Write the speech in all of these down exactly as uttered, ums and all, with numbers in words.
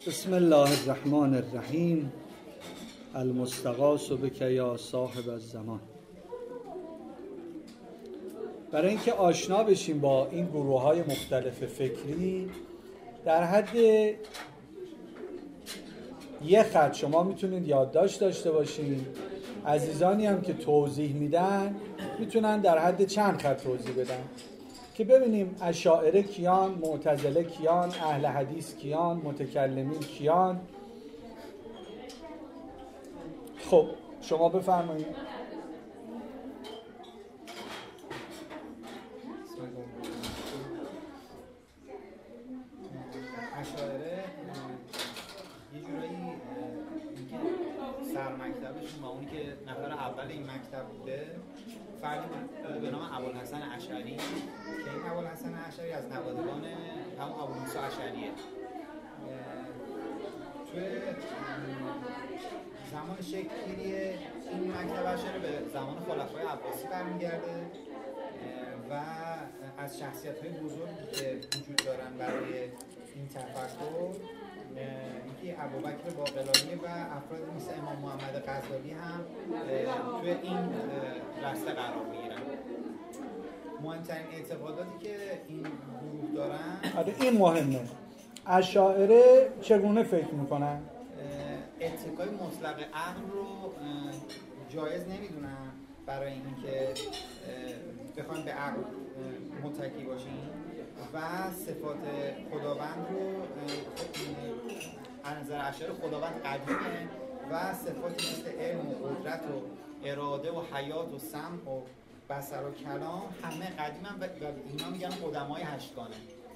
بسم الله الرحمن الرحیم. المستغاث بک یا صاحب الزمان. برای اینکه آشنا بشیم با این گروه‌های مختلف فکری، در حد یه خط شما میتونید یادداشت داشته باشین. عزیزانی هم که توضیح میدن میتونن در حد چند خط توضیح بدن که ببینیم اشاعره کیان، معتزله کیان، اهل حدیث کیان، متکلمین کیان. خب شما بفرمایید. اشاعره یه جورایی اینکه سر مکتبشون با اونی که نفر اول این مکتب بوده فردی به نام ابوالحسن اشعری که این ابوالحسن اشعری از نوادگان همون ابو موسی اشعریه. توی زمان شکل‌گیری این مکتب اشعری به زمان خلفای عباسی برمیگرده و از شخصیت‌های بزرگی که وجود دارن برای این تفکر اینکه ابوبکر باقلانی و افراد مثل امام محمد غزالی هم توی این رسته قرار میگیرن. مهمترین اعتقاداتی که این گروه دارن، آره این مهمه. اشاعره چگونه فکر میکنن؟ اتکای مطلق عقل رو جایز نمیدونن برای اینکه بخوایم به عقل متکی باشیم و صفات خداوند رو از نظر اشاعره خداوند قدیمه و صفاتی مثل علم و قدرت و اراده و حیات و سمع و بصر و کلام همه قدیمن و اینا میگن قدمای هشتگانه.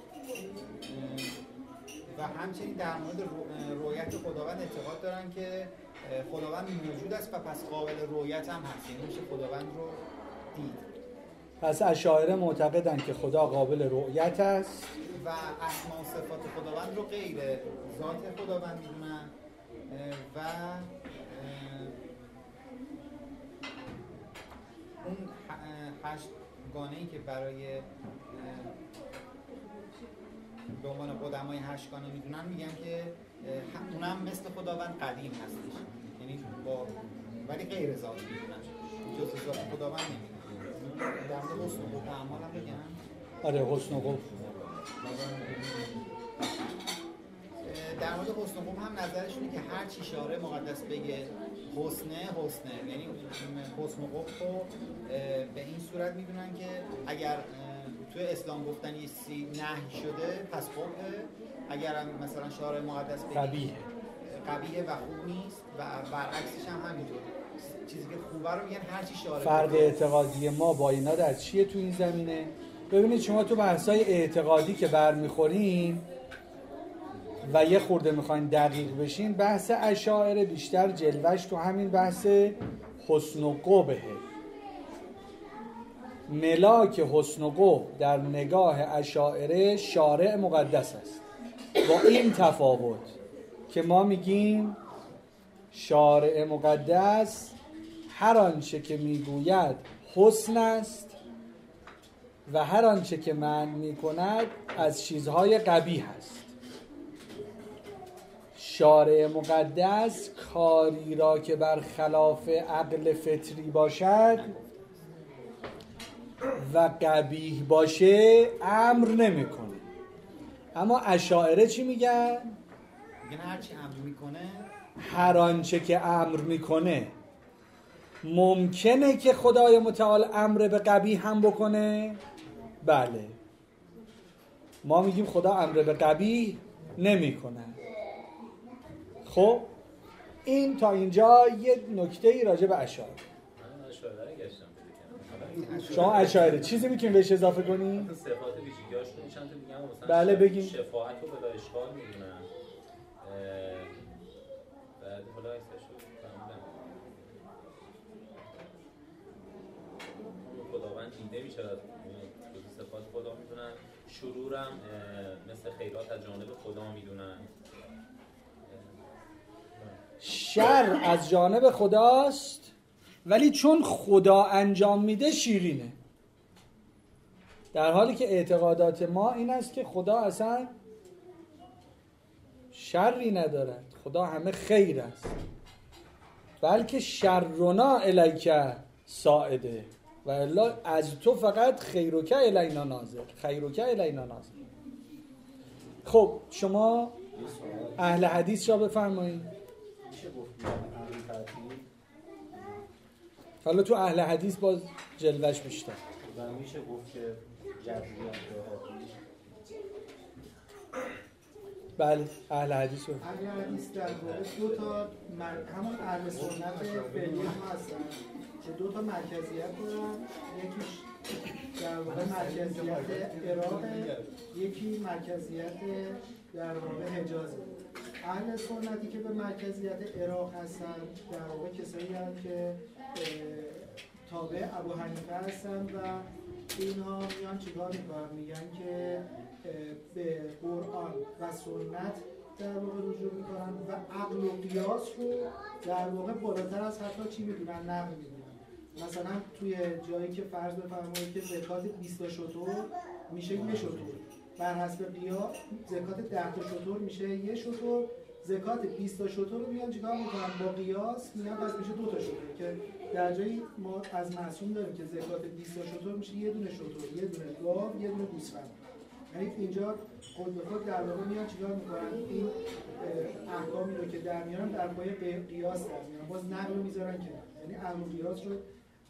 و همچنین در مورد رؤیت خداوند اعتقاد دارن که خداوند موجود است و پس قابل رؤیت هم هست، یعنی میشه خداوند رو دید. پس اشاعره معتقدن که خدا قابل رؤیت است و اسما و صفات خداوند رو غیر ذات خداوند میدونن و اون هشت گانه‌ای که برای به عنوان قدمای هشتگانه میدونن میگن که اونم مثل خداوند قدیم هستش، یعنی با ولی غیر ذات میدونن، جز ذات خداوند نمیدونن. در مورد حسن و قبح اعمال هم بگم. آره حسن و قبح. در مورد حسن و قبح هم نظرشونه که هر چی شارع مقدس بگه حسنه حسنه، یعنی حسن و قبح رو به این صورت میدونن که اگر توی اسلام گفتن یه سی نهی شده پس قبحه، اگر مثلا شارع مقدس بگه قبیحه قبیحه و خوب نیست و برعکسش هم همینطور، چیزی که خوبه رو میگن هر چی شارع. فرق اعتقادی ما با اینا در چیه تو این زمینه؟ ببینید شما تو بحث‌های اعتقادی که برمیخورین و یه خورده میخواین دقیق بشین، بحث اشاعره بیشتر جلوش تو همین بحث حسن و قبحه. ملاک حسن و قبح در نگاه اشاعره شارع مقدس است، با این تفاوت که ما میگیم شارع مقدس هر آنچه که میگوید حسن است و هر آنچه که منع میکند از چیزهای قبیح است. شارع مقدس کاری را که برخلاف عقل فطری باشد و قبیح باشه امر نمیکنه. اما اشاعره چی میگن؟ میگن هر چی امر میکنه، هر آنچه که امر میکنه ممکنه که خدای متعال امر به قبیح هم بکنه. بله ما میگیم خدا امر به قبیح نمیکنه. خب این تا اینجا یه نکته‌ای راجع به اشاعره. شما اشاعره چیزی میتونید بهش اضافه کنی؟ صفات ویژگی‌هاشون چند تا میگم مثلا بله بگیم. شفاعت رو بلا اشکال میدونن. بعد حالا ایستشو فهمیدم خداوند دیده میشه از صفات خدا میدونن. شرورم مثل خیرات از جانب خدا میدونن. شر از جانب خداست ولی چون خدا انجام میده شیرینه. در حالی که اعتقادات ما این است که خدا اصلا شری ندارد، خدا همه خیر است، بلکه شرنا الیک ساعده و الا از تو فقط خیرک الینا ناظر، خیرک الینا ناظر. خب شما اهل حدیث را بفرمایید. حالا تو اهل حدیث باز جلوش بیشتر و میشه گفت که جبریت بله اهل حدیث رو اهل حدیث در واقع دو تا مر... همون اهل سنت فعلی ما هستن که دو تا مرکزیت دارن، یکیش در واقع مرکزیت عراق، یکی مرکزیت در واقع حجازه. اهل سنتی که به مرکزیت عراق هستن در واقع کسایی هستن که تابع ابو حنیفه هستن و اینها میان چیکار میکنن؟ میگن که به قرآن و سنت در واقع رجوع میکنن و عقل و قیاس رو در واقع بالاتر از حتی چی میدونن؟ نقل میدونن. مثلا توی جایی که فرض بفرمایید که زکات بیست تا شتر میشه یه شتر، بر حسب قیاس زکات ده تا شتر میشه یه شتر، زکات بیست تا شتر رو میان چیکار میکنن؟ با قیاس میان پس میشه دو تا شتر، که در جایی ما از معصوم داریم که زکات بیست تا شتر میشه یه دونه شتر، یه دونه گاو، یه دونه گوسفند. یعنی اینجا خود به خود در واقع میان چیکار میکنن؟ این احکامی رو که در میارن در پای قیاس در میارن، باز نقل رو میذارن که یعنی عقل و قیاس رو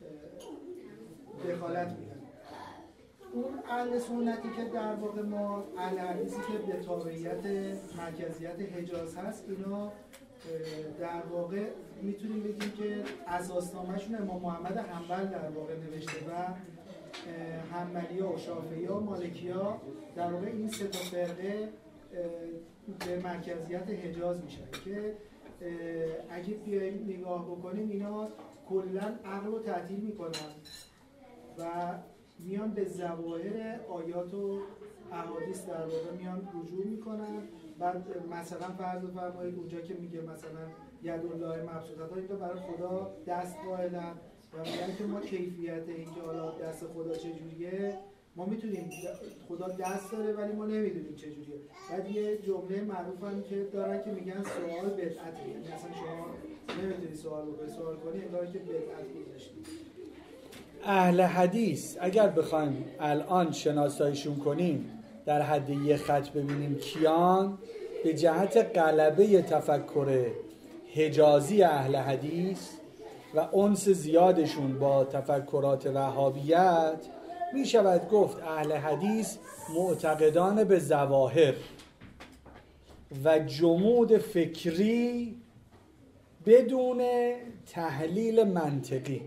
دخالت میدن. اون اهل سنتی که در واقع ما اهل حدیثی که به تابعیت مرکزیت حجاز هست، اینا در واقع میتونیم بگیم که اساسنامه‌شون امام محمد حنبل در واقع نوشته و حنبلی‌ها و شافعی‌ها و مالکی‌ها در واقع این سه تا فرقه به مرکزیت حجاز میشن که اگه بیایم نگاه بکنیم اینا کلاً عقل رو تعطیل میکنن و میان به ظواهر آیات و احادیث در واقع میان رجوع میکنن. بعد مثلا فرض بفرمایید اونجا که میگه مثلا ید الله مبسوطه، اینجا برای خدا دست قائلن و میگن که ما کیفیت اینکه حالا دست خدا چجوریه ما میتونیم، خدا دست داره ولی ما نمیدونیم چجوریه. بعد یه جمله معروف هم که دارن که میگن سوال بدعته، یعنی اصلا شما نمیتونی سوال رو به سوال کنی انگار که بدعت گذاشتی. اهل حدیث اگر بخوایم الان شناساییشون کنیم در حد یه خط ببینیم کیان، به جهت غلبه تفکر حجازی اهل حدیث و انس زیادشون با تفکرات وهابیت می شود گفت اهل حدیث معتقدان به ظواهر و جمود فکری بدون تحلیل منطقی.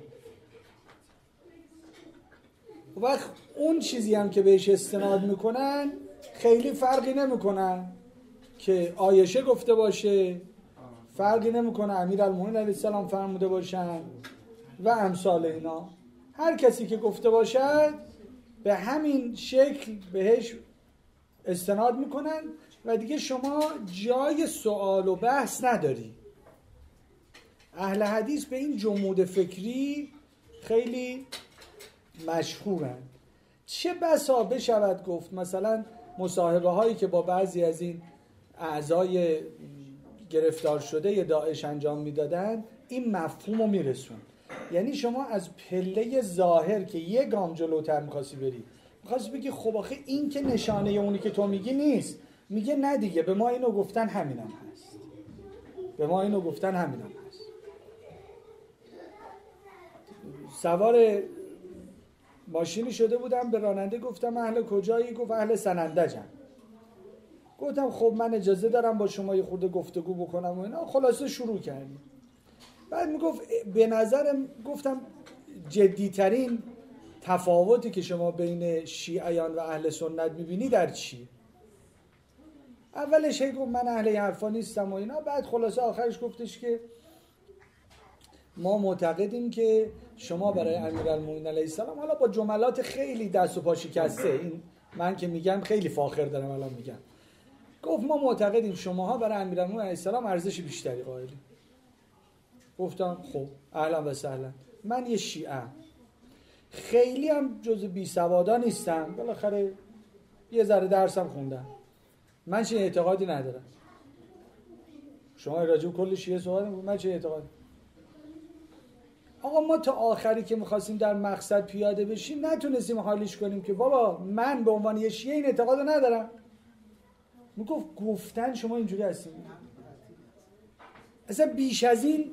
و اون چیزی هم که بهش استناد میکنن خیلی فرقی نمیکنن که عایشه گفته باشه، فرقی نمیکنه امیرالمومنین علیه السلام فرموده باشن و امثال اینا. هر کسی که گفته باشد به همین شکل بهش استناد میکنن و دیگه شما جای سوال و بحث نداری. اهل حدیث به این جمود فکری خیلی مشهورن. چه بسا بشود گفت مثلا مصاحبه هایی که با بعضی از این اعضای گرفتار شده داعش انجام میدادن این مفهوم رو میرسون. یعنی شما از پله ظاهر که یه گام جلوتر میخواستی بری، میخواستی بگی خب آخه این که نشانه اونی که تو میگی نیست، میگه نه دیگه به ما اینو گفتن همینم هست، به ما اینو گفتن همینم هست. سوار ماشینی شده بودم، به راننده گفتم اهل کجایی؟ گفت اهل سنندجم. گفتم خب من اجازه دارم با شما یه خورده گفتگو بکنم و اینا. خلاصه شروع کردیم. بعد میگفت به نظرم، گفتم جدیترین تفاوتی که شما بین شیعیان و اهل سنت میبینی در چی؟ اولش هی گفت من اهل حرفا نیستم و اینا. بعد خلاصه آخرش گفتش که ما معتقدیم که شما برای امیرالمومنین علیه السلام، حالا با جملات خیلی دست و پا شکسته، این من که میگم خیلی فاخر دارم الان میگم، گفت ما معتقدیم شماها برای امیرالمومنین علیه السلام ارزش بیشتری قائلید. گفتم خب اهلا و سهلا، من یه شیعه‌ام، خیلی هم جز بی سوادا نیستم، بالاخره یه ذره درسم خوندم، من چه اعتقادی ندارم. شما راجع به کل شیعه صحبت می‌کنید، من چه اعتقادی؟ آقا ما تا آخری که می‌خواستیم در مقصد پیاده بشیم نتونستیم حالیش کنیم که بابا من به عنوان یه شیعه این اعتقادو ندارم. میگفت گفتن شما اینجوری هستید. اصلا بیش از این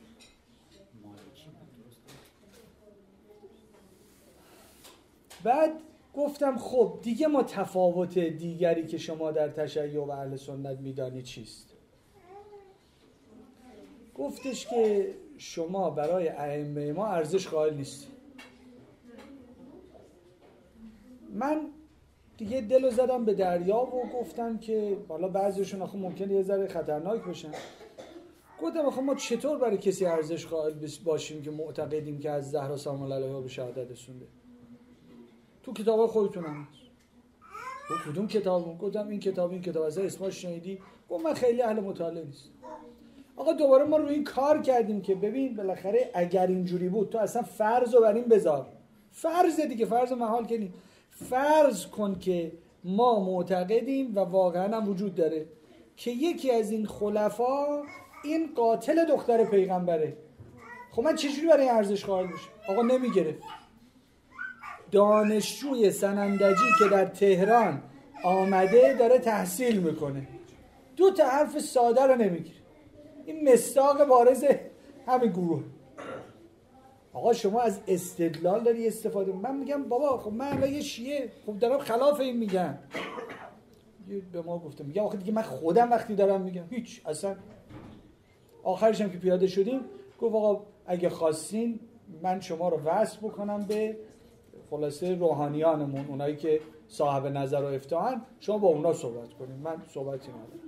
بعد گفتم خب دیگه ما تفاوت دیگری که شما در تشیع و اهل سنت میدانی چیست؟ گفتش که شما برای ائمه ما ارزش قائل نیستی. من دیگه دلو زدم به دریا و گفتم که حالا بعضیشون آخه ممکنه یه ذره خطرناک باشن. گفتم آخه ما چطور برای کسی ارزش قائل باشیم که معتقدیم که از زهرا سلام الله علیها به شهادت رسونده؟ تو کتاب خودتون هم هست. و کدوم کتاب؟ گفتم این کتاب این کتاب از اسمش شنیدی؟ گفت من خیلی اهل مطالعه نیست. آقا دوباره ما روی این کار کردیم که ببین بالاخره اگر اینجوری بود تو اصلا فرض رو بر این بذار. فرض دیگه، فرض محال کنی. فرض کن که ما معتقدیم و واقعا هم وجود داره که یکی از این خلفا این قاتل دختر پیغمبره. خب من چجوری برای این ارزش قائل بشم؟ آقا نمیگرفت. دانشجوی سنندجی که در تهران آمده داره تحصیل میکنه، دو تا حرف ساده رو نمیگیره. این مصداق بارز همین گروه. آقا شما از استدلال داری استفاده. من میگم بابا خب من الان یه شیعه خب دارم خلاف این میگم. به ما گفتم میگم آخه دیگه من خودم وقتی دارم میگم هیچ اصلا. آخرش هم که پیاده شدیم گفت آقا اگه خواستین من شما رو وصل بکنم به خلاصه روحانیانمون، اونایی که صاحب نظر و افتاحن، شما با اونا صحبت کنید، من صحبتی ندارم.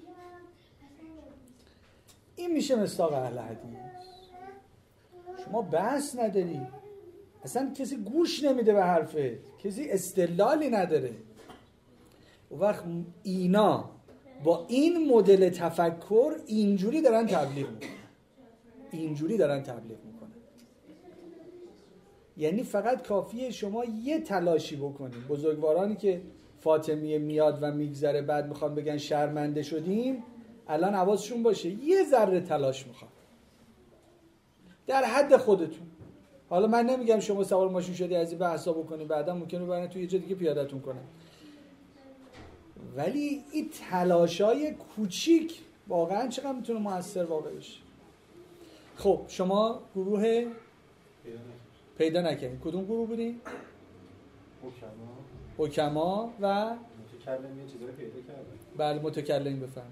این میشه مصداق اهل حدیث. شما بحث نداری، اصلا کسی گوش نمیده به حرفت، کسی استدلالی نداره. و وقت اینا با این مدل تفکر اینجوری دارن تبلیغ میکنن، اینجوری دارن تبلیغ میکنن. یعنی فقط کافیه شما یه تلاشی بکنید. بزرگوارانی که فاطمیه میاد و میگذره بعد میخوان بگن شرمنده شدیم، الان حواسشون باشه یه ذره تلاش میخواد در حد خودتون. حالا من نمیگم شما سوار ماشین شدی از این بحثا بکنید، بعدا ممکنه برن توی یه جا دیگه پیاده‌تون کنن، ولی این تلاشای کوچیک واقعا چقدر میتونه موثر واقع بشه. خب شما گروه پیدا نکنید. کدوم گروه بودین؟ حکما حکما و متکلم یه چیزایی پیدا کردن. بله متکلم بفهم.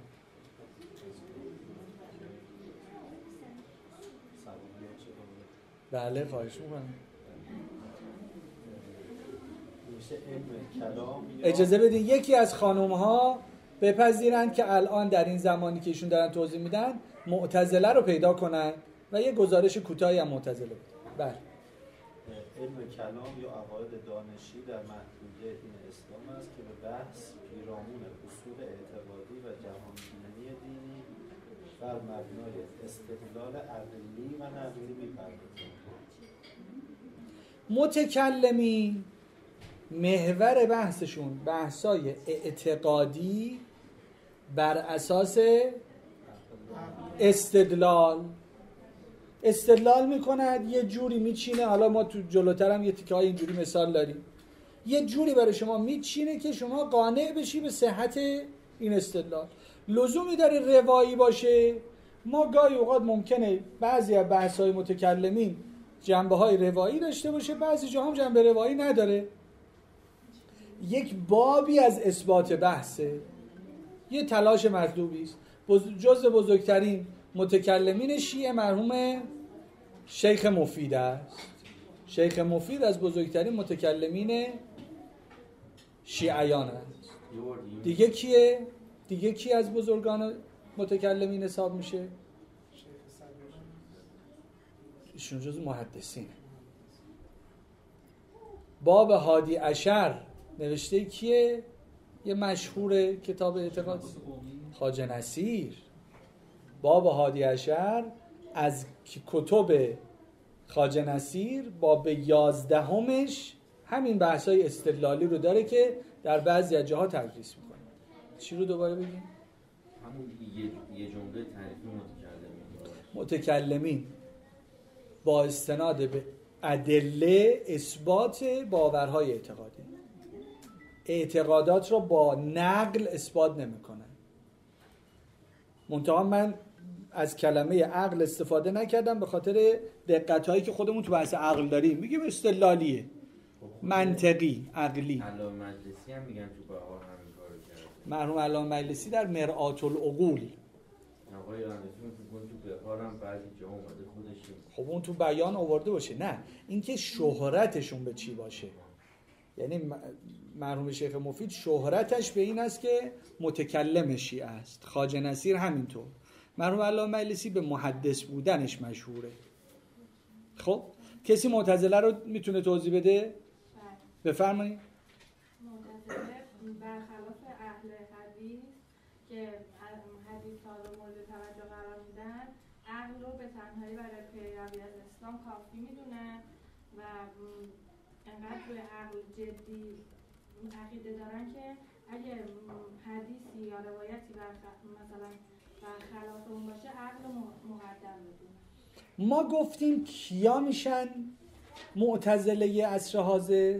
بله خواهش می‌کنم. اجازه بدین یکی از خانم‌ها بپذیرند که الان در این زمانی که ایشون دارن توضیح میدن معتزله رو پیدا کنن و یه گزارش کوتاهی هم معتزله بدن. بله. علم کلام یا عقاید دانشی در محدوده دین اسلام است که به بحث پیرامون اصول اعتقادی و جهانبینی دینی بر مبنای استدلال عقلی و نقلی می‌پردازد. متکلمین محور بحثشون بحثای اعتقادی بر اساس استدلال استدلال میکند، یه جوری میچینه. حالا ما تو جلوتر هم یه تیکه های اینجوری مثال داریم. یه جوری برای شما میچینه که شما قانع بشی به صحت این استدلال. لزومی داره روایی باشه؟ ما گاهی اوقات ممکنه بعضی از بحث‌های متکلمین جنبه‌های روایی داشته باشه، بعضی جاها هم جنبه روایی نداره. یک بابی از اثبات بحثه، یه تلاش مطلوبی است. جزء بزرگترین متکلمین شیعه مرحوم شیخ مفید است. شیخ مفید از بزرگترین متکلمین شیعیان است. دیگه کیه؟ دیگه کی از بزرگان متکلمین حساب میشه؟ ایشون جزء محدثینه. باب هادی عشر نوشته کیه؟ یه مشهور کتاب اعتقاد خواجه نصیر. باب هادی عشر از کتب خواجه نصیر باب یازدهمش همین بحثای استدلالی رو داره که در بعضی از جاها تدریس میکنه. چی رو دوباره بگیم؟ من همون یه یه جمله تعریفی متکلمین متکلمین با استناد به ادله اثبات باورهای اعتقادی، اعتقادات رو با نقل اثبات نمی‌کنن. منتها من از کلمه عقل استفاده نکردم به خاطر دقت‌هایی که خودمون تو بحث عقل داریم. میگیم استدلالیه، منطقی، عقلی. علامه مجلسی هم میگن تو بهار همین کارو کرده. مرحوم علامه مجلسی در مرآت العقول. آقای رانشون تو بهار هم بعضی جا اومده خودش. خب اون تو بیان آورده باشه، نه اینکه شهرتشون به چی باشه. یعنی مرحوم شیخ مفید شهرتش به این است که متکلم شیعه است. خواجه نصیر همینطور. مرحوم علامه مجلسی به محدث بودنش مشهوره. خب کسی معتزله رو میتونه توضیح بده؟ بفرمایید. معتزله برخلاف اهل حدیث که حدیث ها رو مورد توجه قرار میدن، عقل رو به تنهایی برای پیروی از اسلام کافی میدونن و انقدر به عقل جدی عقیده دارن که اگه حدیثی یا روایتی مثلا برخلاف اون باشه عقل رو مقدم بدونن. ما گفتیم کیا میشن معتزله عصر حاضر؟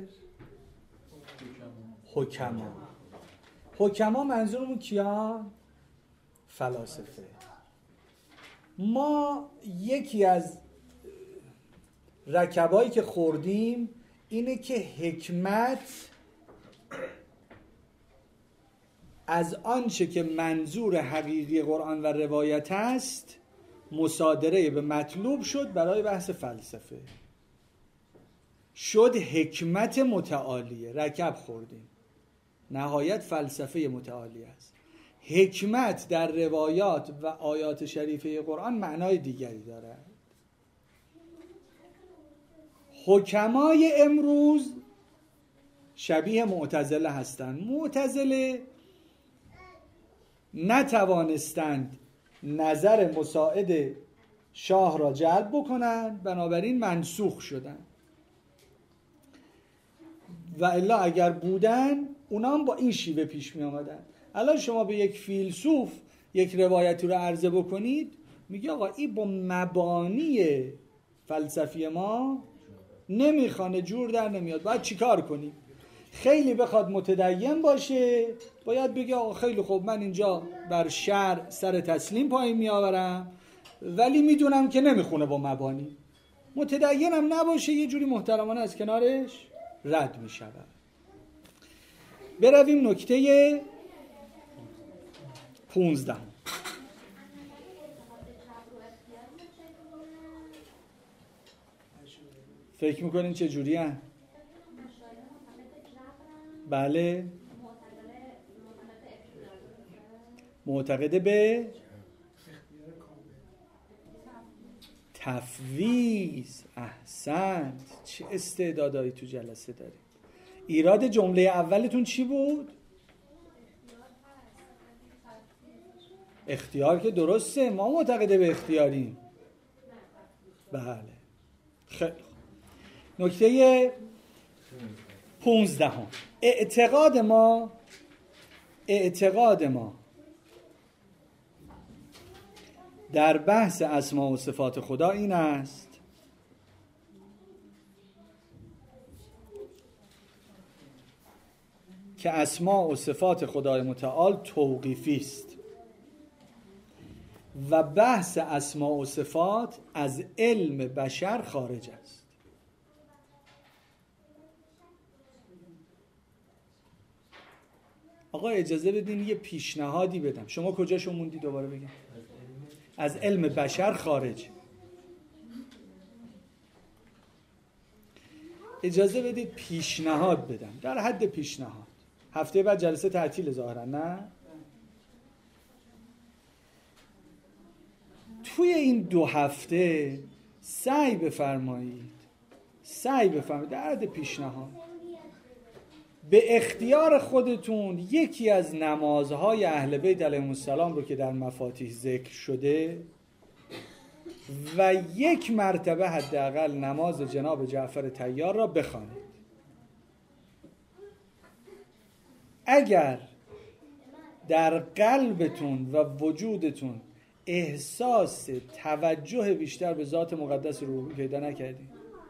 حکما. حکما منظورمون کیا؟ فلاسفه. ما یکی از رکبایی که خوردیم اینه که حکمت از آنچه که منظور حقیقی قرآن و روایت است مصادره به مطلوب شد برای بحث فلسفه، شد حکمت متعالیه. رکب خوردیم، نهایت فلسفه متعالی است. حکمت در روایات و آیات شریفه قرآن معنای دیگری دارد. حکمای امروز شبیه معتزله هستند. معتزله نتوانستند نظر مساعد شاه را جلب بکنند، بنابراین منسوخ شدند. و الا اگر بودن اونا هم با این شیوه پیش می آمدن. الان شما به یک فیلسوف یک روایتی رو عرضه بکنید، میگه آقا این با مبانی فلسفی ما نمیخوانه، جور در نمیاد، باید چیکار کنیم؟ خیلی بخواد متدین باشه باید بگه آقا خیلی خوب من اینجا بر شرع سر تسلیم پایین میآورم، ولی میدونم که نمیخونه با مبانی. متدین هم نباشه، یه جوری محترمانه از کنارش رد میشود. برویم نکته پونزده. فکر میکنین چه جوری هست؟ بله معتقده به تفویض. احسنت، چه استعدادایی تو جلسه داری. ایراد جمله اولتون چی بود؟ اختیار که درسته، ما معتقده به اختیاریم. بله خیلی خوب. نکته پونزدهم. اعتقاد ما اعتقاد ما در بحث اسما و صفات خدا این است که اسما و صفات خدای متعال توقیفی است و بحث اسما و صفات از علم بشر خارج است. آقا اجازه بدین یه پیشنهادی بدم. شما کجاشو موندی دوباره بگم؟ از علم بشر خارج. اجازه بدید پیشنهاد بدم، در حد پیشنهاد. هفته بعد جلسه تعطیل ظاهرا، نه؟ توی این دو هفته سعی بفرمایید سعی بفرمایید در حد پیشنهاد به اختیار خودتون یکی از نمازهای اهل بیت علیهم السلام رو که در مفاتیح ذکر شده و یک مرتبه حداقل نماز جناب جعفر طیار را بخوانید. اگر در قلبتون و وجودتون احساس توجه بیشتر به ذات مقدس روحی پیدا نکردید؟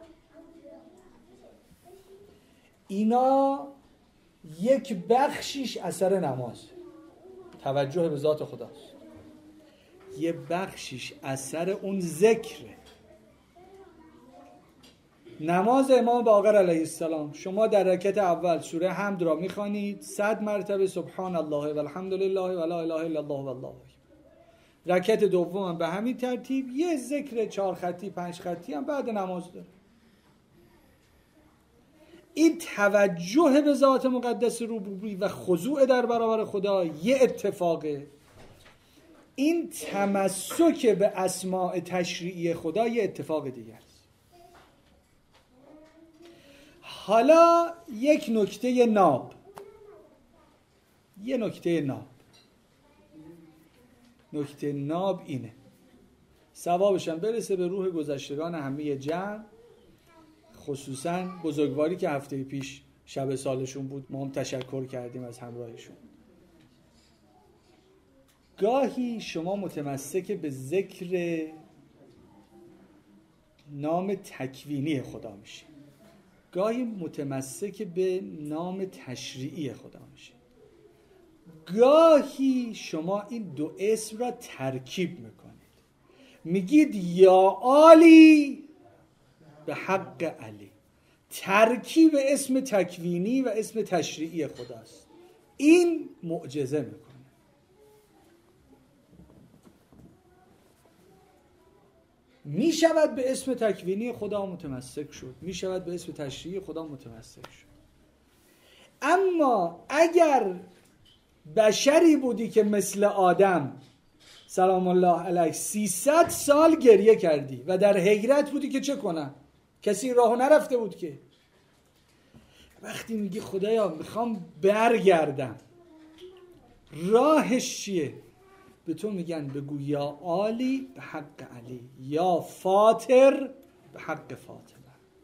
اینا یک بخشیش اثر نماز، توجه به ذات خداست. یه بخشیش اثر اون ذکره. نماز امام باقر علیه السلام، شما در رکعت اول سوره حمد را میخوانید صد مرتبه سبحان الله و الحمد لله و لا اله الا الله و الله اکبر. رکعت دوم هم به همین ترتیب یه ذکر چهار خطی پنج خطی هم بعد نماز داره. این توجه به ذات مقدس ربوبی و خضوع در برابر خدا یه اتفاقه. این تمسک به اسماء تشریعی خدا یه اتفاق دیگه است. حالا یک نکته ناب یه نکته ناب نکته ناب اینه، ثوابشم برسه به روح گذشتگان همه جمع، خصوصا بزرگواری که هفته پیش شب سالشون بود، ما هم تشکر کردیم از همراهشون. گاهی شما متمسک به ذکر نام تکوینی خدا میشید، گاهی متمسک به نام تشریعی خدا میشید، گاهی شما این دو اسم را ترکیب میکنید، میگید یا علی به حق علی. ترکیب اسم تکوینی و اسم تشریعی خداست. این معجزه میکنه. می شود به اسم تکوینی خدا متمسک شد، می شود به اسم تشریعی خدا متمسک شد. اما اگر بشری بودی که مثل آدم سلام الله علیه سیصد سال گریه کردی و در حیرت بودی که چه کنم، کسی راهو نرفته بود که، وقتی میگی خدایا میخوام برگردم، راهش چیه؟ به تو میگن بگو یا عالی به حق علی، یا فاطر به حق فاطمه.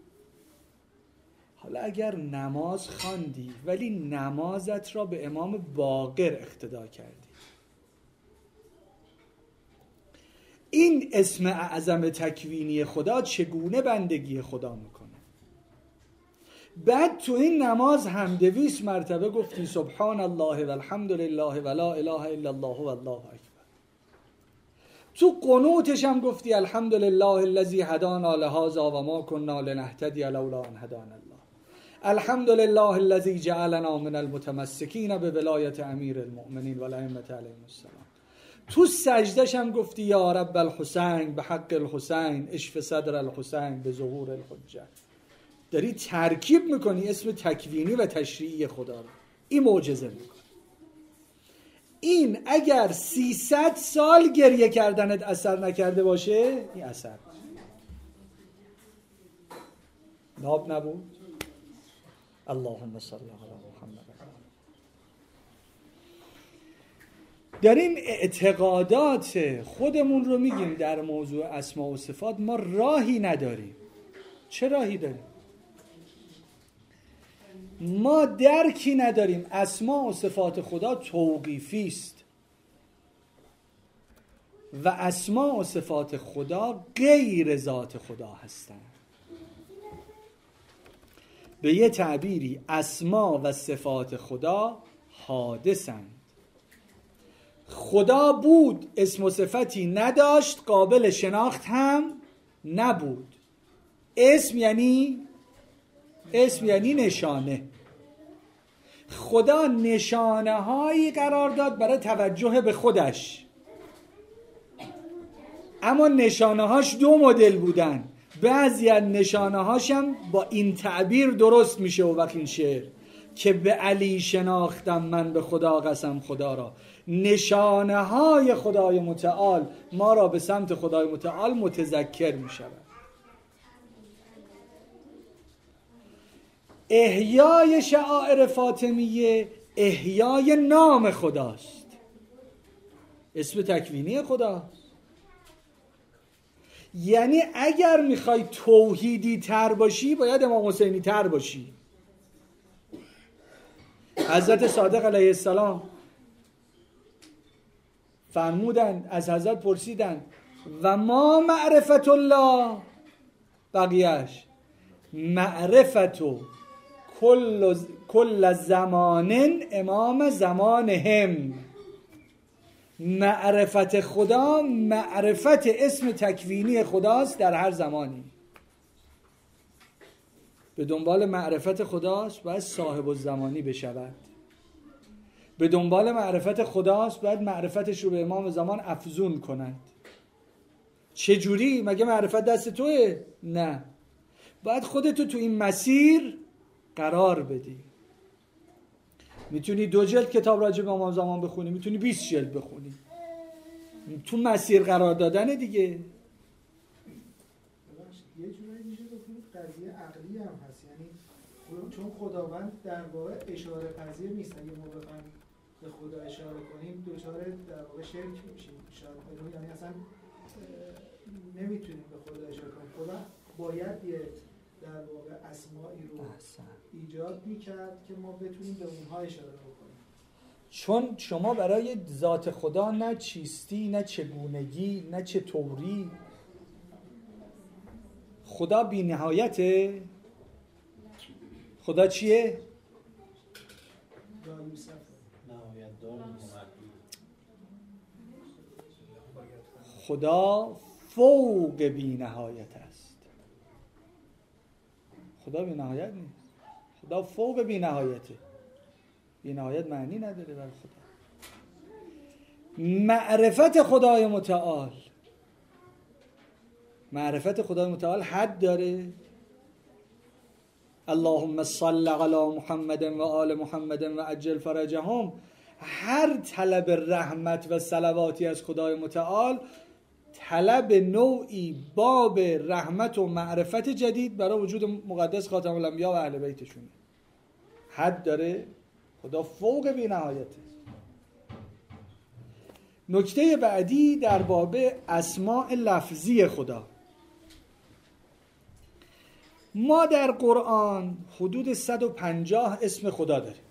حالا اگر نماز خواندی ولی نمازت را به امام باقر اقتدا کردی، این اسم اعظم تکوینی خدا چگونه بندگی خدا میکنه؟ بعد تو این نماز هم دویست مرتبه گفتی سبحان الله و الحمد لله و لا اله الا الله و الله اکبر. تو قنوتش هم گفتی الحمد لله الذی هدانا لهذا و ما كنا لنهتدی لولا ان هدانا الله. الحمد لله الذی جعلنا من المتمسکین بولایت امیر المؤمنین و الائمه علیهم السلام. تو سجدش هم گفتی یا رب الحسین به حق الحسین اشف صدر الحسین به ظهور الحجه. داری ترکیب میکنی اسم تکوینی و تشریعی خدا رو. این معجزه میکنه. این اگر سیصد سال گریه کردنت اثر نکرده باشه، این اثر ناب نبود. اللهم صل علی محمد. داریم اعتقادات خودمون رو میگیم در موضوع اسماء و صفات، ما راهی نداریم. چه راهی داریم؟ ما درکی نداریم. اسماء و صفات خدا توقیفی است و اسماء و صفات خدا غیر ذات خدا هستند. به یه تعبیری اسماء و صفات خدا حادثند. خدا بود، اسم و صفتی نداشت، قابل شناخت هم نبود. اسم یعنی اسم یعنی نشانه. خدا نشانه هایی قرار داد برای توجه به خودش، اما نشانه هاش دو مدل بودن. بعضی از نشانه هاشم با این تعبیر درست میشه و وقت این شعر که به علی شناختم من به خدا قسم خدا را. نشانه های خدای متعال ما را به سمت خدای متعال متذکر میشود. احیای شعائر فاطمیه احیای نام خداست، اسم تکوینی خداست. یعنی اگر میخوای توحیدی تر باشی باید امام حسینی تر باشی. حضرت صادق علیه السلام فرمودن از حضرت پرسیدن و ما معرفت الله، بقیهش معرفت کل کل زمان امام زمانهم. معرفت خدا معرفت اسم تکوینی خداست در هر زمانی. به دنبال معرفت خداست باید صاحب الزمانی بشود. به دنبال معرفت خداست باید معرفتش رو به امام زمان افزون کند. چه جوری؟ مگه معرفت دست توئه؟ نه، باید خودتو تو این مسیر قرار بدی. میتونی دو جلد کتاب راجع به امام زمان بخونی، میتونی بیست جلد بخونی، تو مسیر قرار دادن دیگه. یه جورایی میشه بکنید قضیه عقلی هم هست، یعنی چون خداوند در واقع اشاره پذیر نیست. اگه ما بخوایم به خدا اشاره کنیم دوچار در واقع شرک میشیم. یعنی اصلا نمیتونیم به خدا اشاره کنیم. خدا باید یه در واقع اسمایی رو ایجاد میکرد که ما بتونیم به اونها اشاره بکنیم. چون شما برای ذات خدا نه چیستی، نه چگونگی، نه چطوری. خدا بی نهایته. خدا چیه؟ خدا فوق بی نهایت است. خدا بی نهایت نیست، خدا فوق بی نهایته. بی نهایت معنی نداره برای خدا. معرفت خدای متعال، معرفت خدای متعال حد داره. اللهم صل علی محمد و آل محمد و عجل فرجهم. هر طلب رحمت و صلواتی از خدای متعال طلب نوعی باب رحمت و معرفت جدید برای وجود مقدس خاتم الانبیا و اهل بیتشونه. حد داره. خدا فوق بی نهایته. نکته بعدی در باب اسماء لفظی خدا. ما در قرآن حدود صد و پنجاه اسم خدا داریم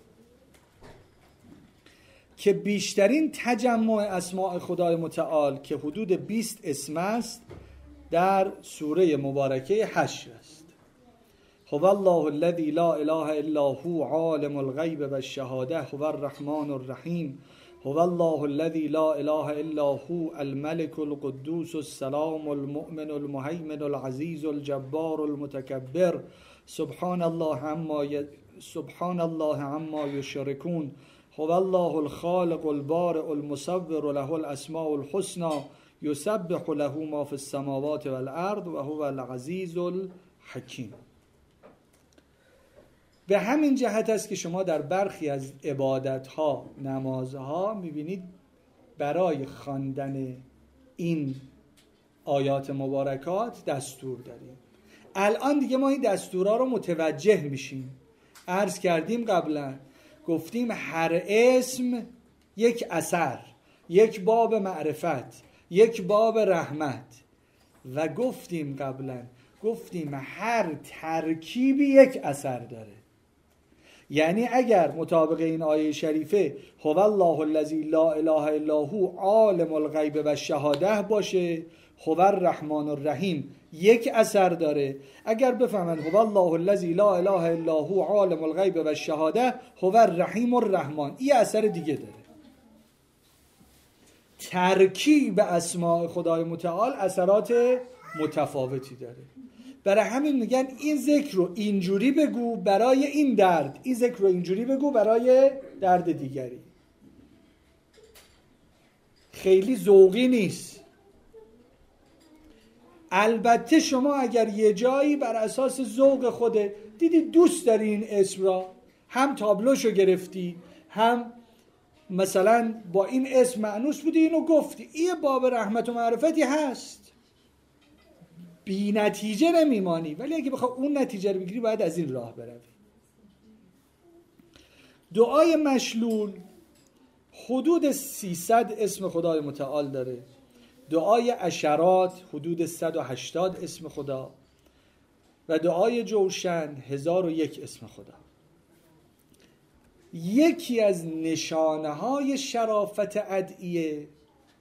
که بیشترین تجمع اسماء خدای متعال که حدود بیست اسم است در سوره مبارکه حشر است. هو الله الذی لا اله الا هو عالم الغیب و الشهاده هو الرحمن الرحیم هو الله الذی لا اله الا هو الملك القدوس السلام المؤمن المهيمن العزيز الجبار المتكبر سبحان الله عما ي... سبحان الله عما يشركون هو الله الخالق البارئ المصور له الاسماء الحسنى يسبح له ما في السماوات والارض وهو العزيز الحكيم. به همین جهت است که شما در برخی از عبادت‌ها، نمازها می‌بینید برای خواندن این آیات مبارکات دستور داریم. الان دیگه ما این دستورها رو متوجه میشیم. عرض کردیم قبلا، گفتیم هر اسم یک اثر، یک باب معرفت، یک باب رحمت. و گفتیم قبلا، گفتیم هر ترکیبی یک اثر داره. یعنی اگر مطابق این آیه شریفه هو الله الذی لا اله الا هو عالم الغیب و الشهاده باشه، هو الرحمن الرحیم یک اثر داره. اگر بفهمن هو الله الذی لا اله الا هو عالم الغیب و الشهاده هو الرحیم الرحمن، این اثر دیگه داره. ترکیب اسماء خدای متعال اثرات متفاوتی داره. برای همین میگن این ذکر رو اینجوری بگو برای این درد، این ذکر رو اینجوری بگو برای درد دیگری. خیلی ذوقی نیست. البته شما اگر یه جایی بر اساس ذوق خوده دیدی دوست داری این اسم را، هم تابلوشو گرفتی، هم مثلا با این اسم مأنوس بودی، اینو گفتی، این باب رحمت و معرفتی هست، بی نتیجه نمیمانی. ولی اگه بخوای اون نتیجه رو بگیری باید از این راه بروی. دعای مشلول حدود سیصد اسم خدای متعال داره. دعای عشرات حدود صد و هشتاد اسم خدا و دعای جوشن هزار و یک اسم خدا. یکی از نشانه های شرافت ادعیه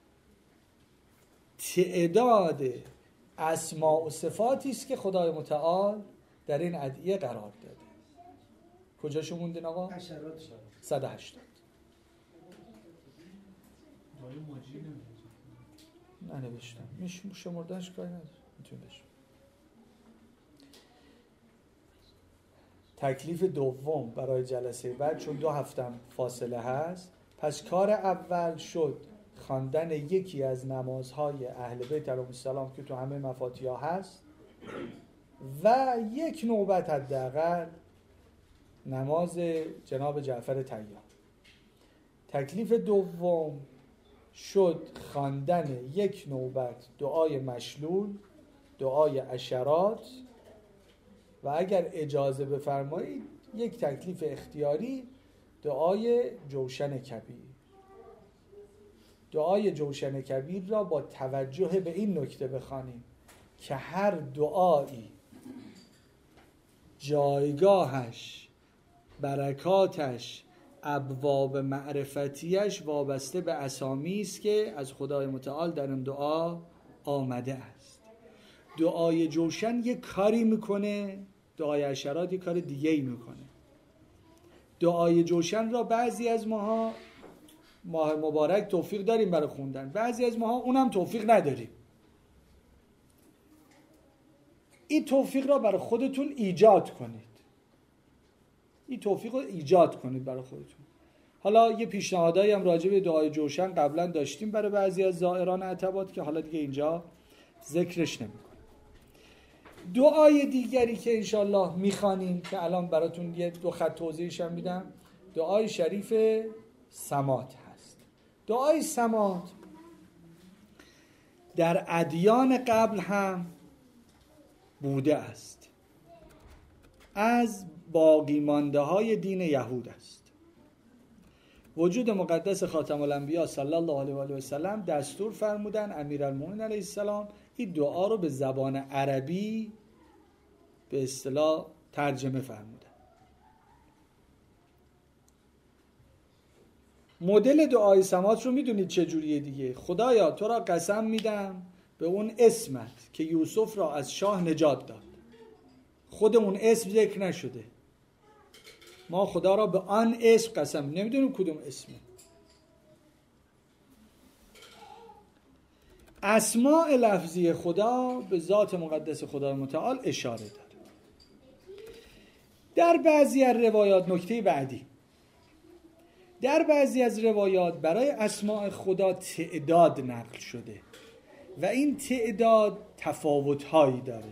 تعداد اسماء و صفاتی است که خدای متعال در این ادعیه قرار داده. کجاشو موندین آقا؟ حشرات شد. صد و هشتاد. ننوشتم. میش شمردنش کاری نداره. میتونی بشم. تکلیف دوم برای جلسه بعد، چون دو هفتم فاصله هست، پس کار اول شد خواندن یکی از نمازهای اهل بیت علیهم السلام که تو همه مفاتیح هست و یک نوبت حداقل نماز جناب جعفر طیار. تکلیف دوم شد خواندن یک نوبت دعای مشلول، دعای عشرات و اگر اجازه بفرمایید یک تکلیف اختیاری دعای جوشن کبیر. دعای جوشن کبیر را با توجه به این نکته بخوانیم که هر دعایی جایگاهش، برکاتش، ابواب معرفتیش وابسته به اسامی است که از خدای متعال در این دعا آمده است. دعای جوشن یک کاری میکنه، دعای عشرات یک کار دیگه ای میکنه. دعای جوشن را بعضی از ماها ماه مبارک توفیق داریم برای خوندن، بعضی از ماها اونم توفیق نداریم. این توفیق را برای خودتون ایجاد کنید. این توفیق رو ایجاد کنید برای خودتون. حالا یه پیشنهادایی هم راجع به دعای جوشن قبلا داشتیم برای بعضی از زائران عتبات که حالا دیگه اینجا ذکرش نمی‌کنم. دعای دیگری که انشالله میخوانیم که الان براتون یه دو خط توضیحش هم میدم، دعای شریف صمات هست. دعای صمات در ادیان قبل هم بوده است، از باقی مانده های دین یهود است. وجود مقدس خاتم الانبیا صلی الله علیه و آله و سلم دستور فرمودن امیرالمومنین علیه السلام این دعا رو به زبان عربی به اصطلاح ترجمه فرمودن. مدل دعای صمات رو میدونید چه جوریه دیگه؟ خدایا تو را قسم میدم به اون اسمت که یوسف را از شاه نجات داد. خود اون اسم ذکر نشده. ما خدا را به آن اسم قسم، نمیدونیم کدوم اسمه. اسماء لفظی خدا به ذات مقدس خدای متعال اشاره داره. در بعضی از روایات، نکته بعدی، در بعضی از روایات برای اسماء خدا تعداد نقل شده و این تعداد تفاوت‌هایی داره.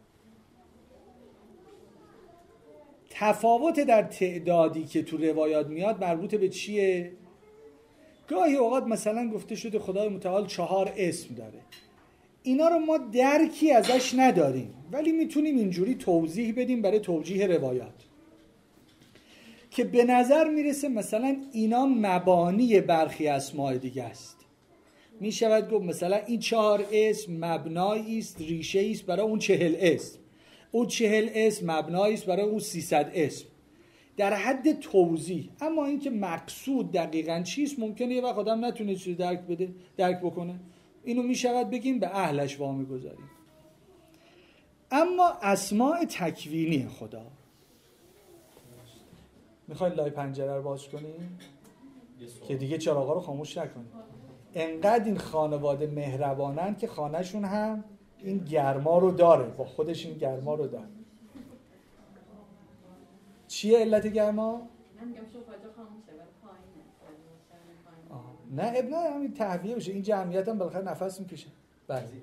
تفاوت در تعدادی که تو روایات میاد مربوط به چیه؟ گاهی اوقات مثلا گفته شده خدای متعال چهار اسم داره. اینا رو ما درکی ازش نداریم ولی میتونیم اینجوری توضیح بدیم برای توجیه روایات که به نظر میرسه مثلا اینا مبانی برخی اسماء دیگه است. میشود گفت مثلا این چهار اسم مبنایی است، ریشه است برای اون چهل اسم، اون چهل اسم مبنایی است برای اون سیصد اسم، در حد توضیح. اما اینکه مقصود دقیقاً چیست ممکنه یه وقت آدم نتونه چیزی درک بده، درک بکنه. اینو میشود بگیم به اهلش وامی گذاریم. اما اسماء تکوینی خدا، میخواید لای پنجره رو باز کنیم که دیگه چراغا رو خاموش نکنیم. انقدر این خانواده مهربانن که خانهشون هم این گرما رو داره، با خودش این گرما رو داره. چیه علت گرما؟ من میگم شوفاژا خاموشه ولی پایینه. نه اب نه همین تهویه بشه. این جمعیت هم بالاخره نفس میکشه. بله. اسم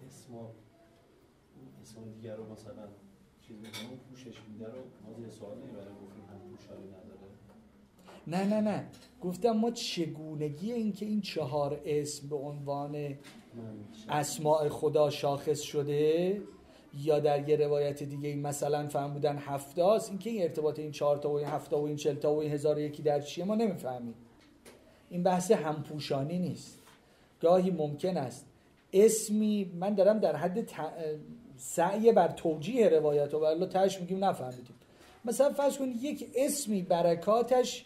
اسم دیگر رو مثلا چیز می‌کنم پوشش میده رو ما یه سوال نمیبره گفتیم هم پوشاری نداره. نه نه نه گفتم ما چگونگی این که این چهار اسم به عنوان اسماء خدا شاخص شده یا در یه روایت دیگه این مثلا فرمودن هفتاست، این که این ارتباط این چهار تا و این هفت تا و این چهل تا و این هزار و یکی در چیه ما نمیفهمیم. این بحث همپوشانی نیست. گاهی ممکن است اسمی، من دارم در حد ت... سعی بر توجیه روایت و والله تاش میگیم نفهمیدیم. مثلا فرض کنید یک اسمی برکاتش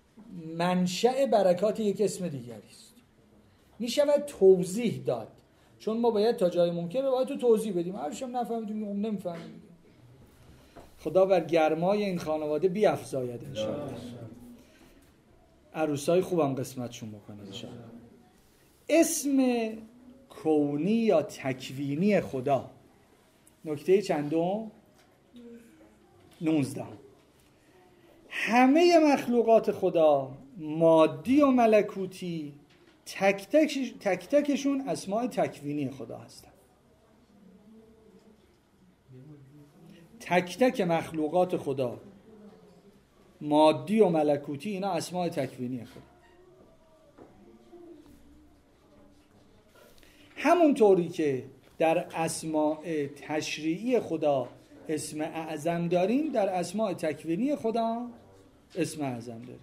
منشأ برکات یک اسم دیگری است، می شود توضیح داد چون ما باید تا جای ممکن روایت رو توضیح بدیم، هرچی هم نفهمیدیم اون نمیفهمیم. خدا بر گرمای این خانواده بیفزاید ان شاء الله. عروسای خوبم قسمتشون بکنه ان شاء الله. اسم کونی یا تکوینی خدا، نکته چندم؟ نوزده. همه مخلوقات خدا مادی و ملکوتی تک تک تک تکشون اسماء تکوینی خدا هستن. تک تک مخلوقات خدا مادی و ملکوتی اینا اسماء تکوینی خدا. همون طوری که در اسماء تشریعی خدا اسم اعظم داریم، در اسماء تکوینی خدا اسم اعظم داریم.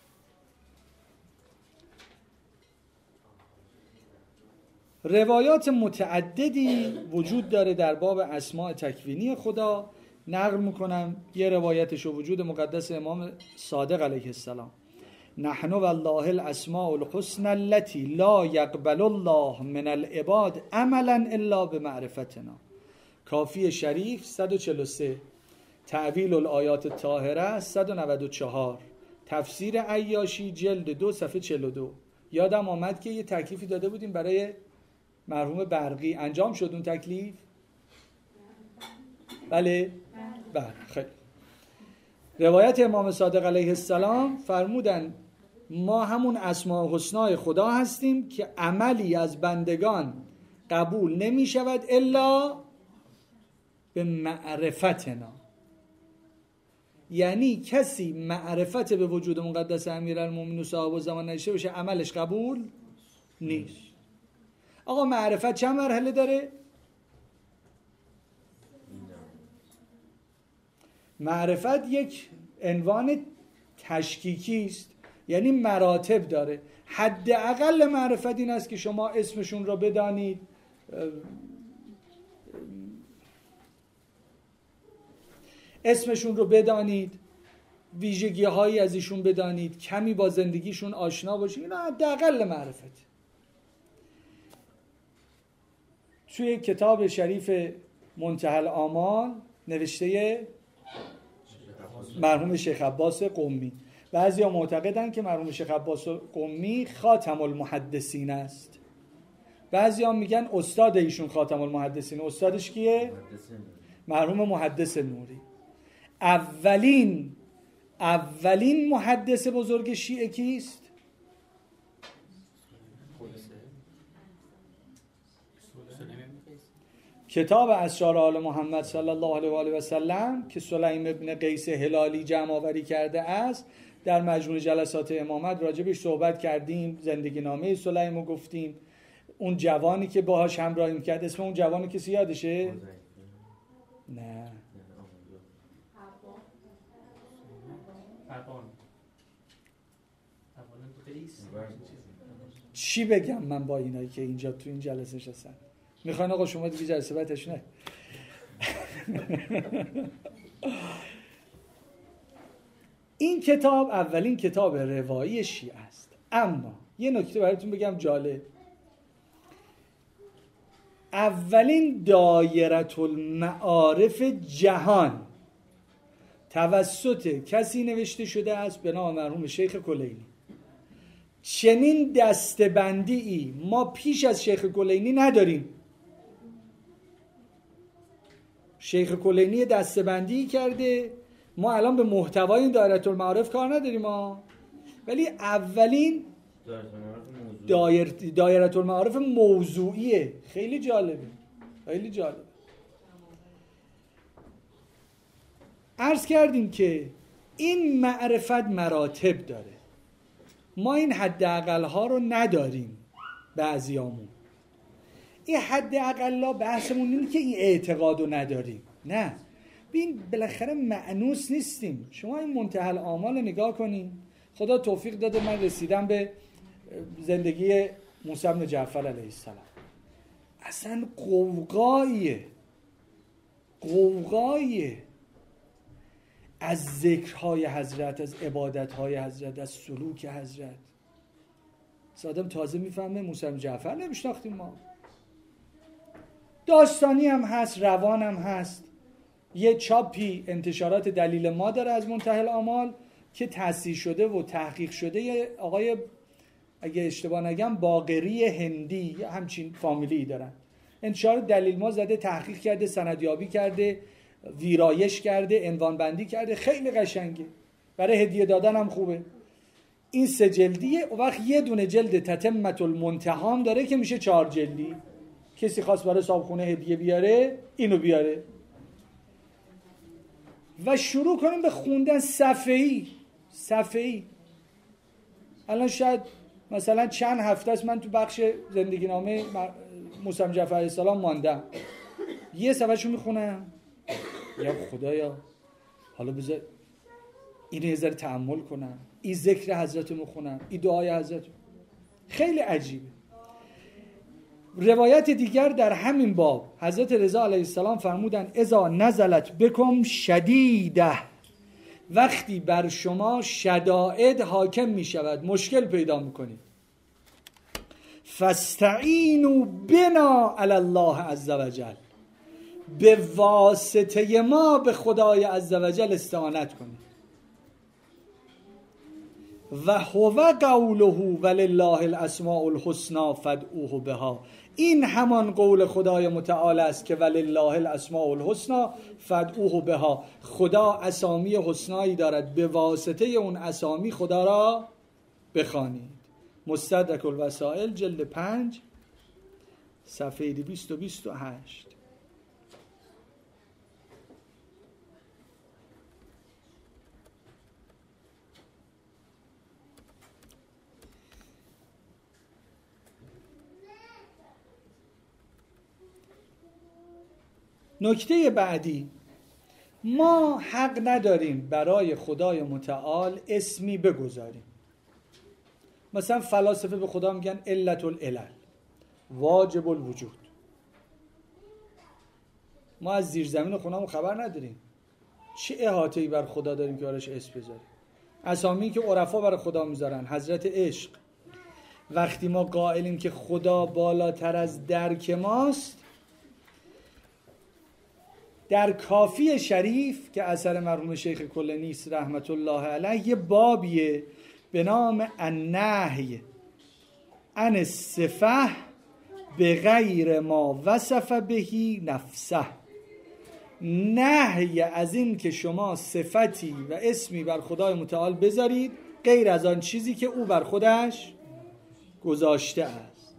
روایات متعددی وجود داره در باب اسماء تکوینی خدا. نقل میکنم یه روایتش و وجود مقدس امام صادق علیه السلام: نحن والله الاسماء الحسنى التي لا يقبل الله من العباد عملا الا بمعرفتنا. کافی شریف صد و چهل و سه، تعویل الآیات الطاهره صد و نود و چهار، تفسیر عیاشی جلد دو صفحه چهل و دو. یادم آمد که یه تکلیفی داده بودیم برای مرحوم برقی، انجام شد اون تکلیف؟ بله؟ بله خیلی. روایت امام صادق علیه السلام فرمودن ما همون اسماء الحسنای خدا هستیم که عملی از بندگان قبول نمی شود الا به معرفتنا. یعنی کسی معرفت به وجود مقدس امیرالمومنین و صاحب الزمان نداشته باشه عملش قبول نیست. آقا معرفت چند مرحله داره؟ معرفت یک عنوان تشکیکی است، یعنی مراتب داره. حداقل معرفت این است که شما اسمشون رو بدانید، اسمشون رو بدانید، ویژگی هایی از ایشون بدانید، کمی با زندگیشون آشنا باشید. اینا حداقل معرفت. توی کتاب شریف منتهی الآمال نوشته مرحوم شیخ عباس قمی، بعضیا معتقدن که مرحوم شیخ عباس قمی خاتم المحدثین است، بعضیا میگن استاد ایشون خاتم المحدثین. استادش کیه؟ مرحوم محدث نوری. اولین اولین محدث بزرگ شیعه کیست؟ کتاب اسرار آل محمد صلی الله علیه و آله و سلم که سلیم ابن قیس هلالی جمع آوری کرده است، در مجموع جلسات امامت راجبش صحبت کردیم، زندگی نامه سلیم رو گفتیم. اون جوانی که باهاش همراهی میکرد، اسم اون جوان کسی یادشه؟ نه چی بگم من با اینایی که اینجا تو این جلسه نشستن؟ میخواین آقا شما دیگه جلسه بعدش نه؟ این کتاب اولین کتاب روایی شیعه است. اما یه نکته براتون بگم جالب. اولین دایره المعارف جهان توسط کسی نوشته شده است به نام مرحوم شیخ کلینی. چنین دستبندی ای ما پیش از شیخ کلینی نداریم. شیخ کلینی دستبندی کرده، ما الان به محتوای این دایره المعارف کار نداریم ها، ولی اولین دایر دایره المعارف موضوعیه. خیلی جالبه، خیلی جالبه. عرض کردیم که این معرفت مراتب داره، ما این حداقل ها رو نداریم. بعضیامون این حداقل بحثمون اینه که این اعتقاد رو نداریم، نه، ببین بالاخره مأنوس نیستیم. شما این منتهی الآمال نگاه کنین. خدا توفیق داده من رسیدم به زندگی موسی بن جعفر علیه السلام. اصلا قوقاییه قوقاییه از ذکرهای حضرت، از عبادتهای حضرت، از سلوک حضرت. آدم تازه میفهمه موسی بن جعفر نمیشناختیم ما. داستانی هم هست، روان هم هست. یه چاپی انتشارات دلیل ما داره از منتهی الآمال که تأسیس شده و تحقیق شده. یه آقای اگه اشتباه نگم باقری هندی یا همچین فامیلی دارن، انتشار دلیل ما زده، تحقیق کرده، سندیابی کرده، ویرایش کرده، عنوان بندی کرده، خیلی قشنگه، برای هدیه دادن هم خوبه. این سه جلدیه. و وقت یه دونه جلد تتمت المنتهام داره که میشه چهار جلدی. کسی خواست برای صاحبخونه هدیه بیاره اینو بیاره. و شروع کنیم به خوندن صفحه‌ای صفحه‌ای. الان شاید مثلا چند هفته است من تو بخش زندگی نامه موسی جعفر علیه السلام ماندم، یه صفحه‌شو میخونم، یا خدایا حالا بذار اینو یه ذره تأمل کنم، این ذکر حضرت رو میخونم، این دعای حضرت. خیلی عجیبه. روایت دیگر در همین باب حضرت رضا علیه السلام فرمودن اذا نزلت بکم شدیده، وقتی بر شما شدائد حاکم می شود، مشکل پیدا میکنید، فاستعینوا بنا علی الله عز وجل، به واسطه ما به خدای عز وجل استعانت کنید. و هو قوله ولله الاسماء الحسنى فادعوه بها، این همان قول خدای متعال است که ولله الاسماء الحسنى فادعوه بها، خدا اسامی حسنایی دارد، به واسطه اون اسامی خدا را بخوانید. مستدرک الوسائل جلد پنج صفحه دویست و بیست و هشت. نکته بعدی، ما حق نداریم برای خدای متعال اسمی بگذاریم. مثلا فلاسفه به خدا میگن علت العلل، واجب الوجود. ما از زیر زمین خونمون خبر نداریم، چه احاطه‌ای بر خدا داریم که براش اسم بذاریم. اسامی که عرفا برای خدا میذارن، حضرت عشق. وقتی ما قائلیم که خدا بالاتر از درک ماست، در کافی شریف که اثر مرحوم شیخ کلینی رحمت الله علیه یه بابیه به نام النهی عن الصفه بغیر ما وصف بهی نفسه، نهی از این که شما صفتی و اسمی بر خدای متعال بذارید غیر از آن چیزی که او بر خودش گذاشته است.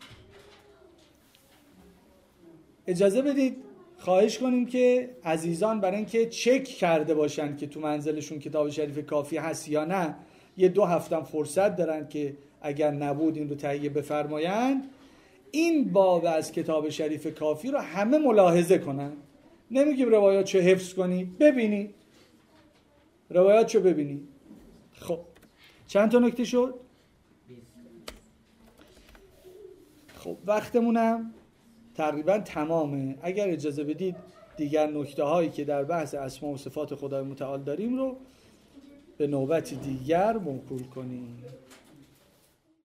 اجازه بدید خواهش کنیم که عزیزان برای اینکه چک کرده باشن که تو منزلشون کتاب شریف کافی هست یا نه، یه دو هفتم فرصت دارن که اگر نبود این رو تهیه بفرمایند. این باب از کتاب شریف کافی رو همه ملاحظه کنن. نمیگیم روایات چو حفظ کنی، ببینی روایات چو ببینی. خب چند تا نکته شد؟ خب وقتمونم تقریبا تمامه. اگر اجازه بدید دیگر نکته هایی که در بحث اسما و صفات خدای متعال داریم رو به نوبت دیگر موکول کنیم.